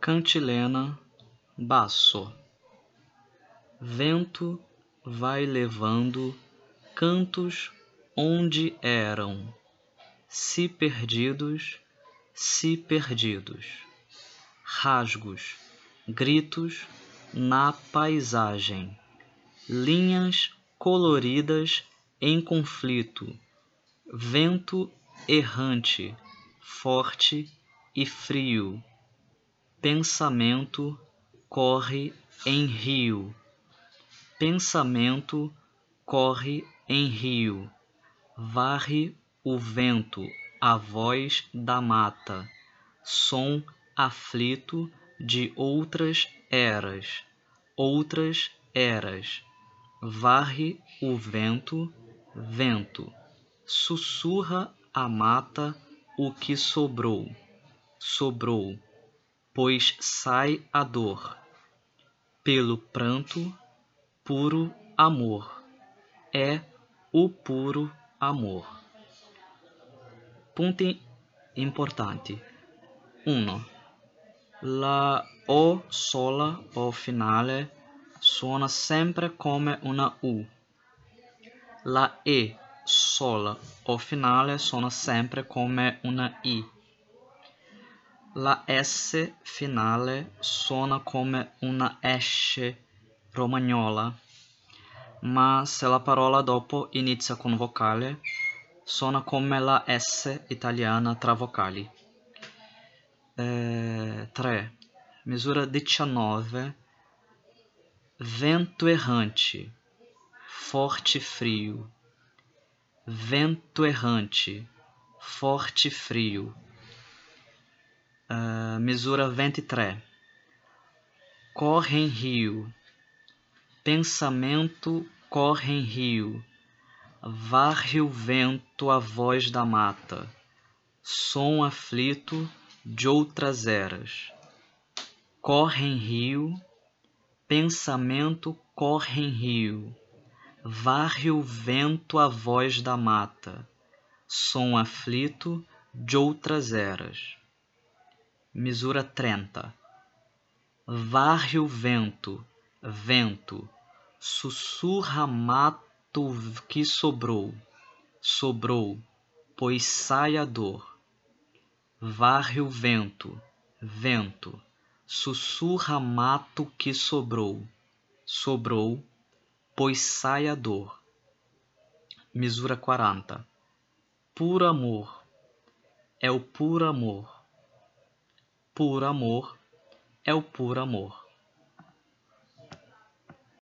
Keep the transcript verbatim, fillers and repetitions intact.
cantilena, basso. Vento vai levando cantos onde eram, se perdidos, se perdidos. Rasgos, gritos na paisagem, linhas coloridas em conflito, vento errante, forte e frio. Pensamento corre em rio. Pensamento corre em rio. Varre o vento a voz da mata, som aflito de outras eras, outras eras. Varre o vento, vento. Sussurra a mata o que sobrou, sobrou, pois sai a dor. Pelo pranto, puro amor. É o puro amor. Punti importanti. uno. La O sola o finale suona sempre come una U. La E sola o finale suona sempre come una I. La S finale suona come una S romagnola, ma se la parola dopo inizia con vocale, suona come la S italiana tra vocali. Eh, tre. Misura diciannove. Vento errante, forte frio. Vento errante, forte frio. Uh, misura vinte e três. Corre em rio. Pensamento corre em rio. Varre o vento a voz da mata, som aflito de outras eras. Corre em rio. Pensamento corre em rio. Varre o vento a voz da mata, som aflito de outras eras. Misura trinta. Varre o vento, vento. Sussurra mato que sobrou, sobrou, pois sai a dor. Varre o vento, vento. Sussurra mato que sobrou, sobrou, pois sai a dor. Misura quarenta. Puro amor. É o puro amor. Puro amor é o puro amor.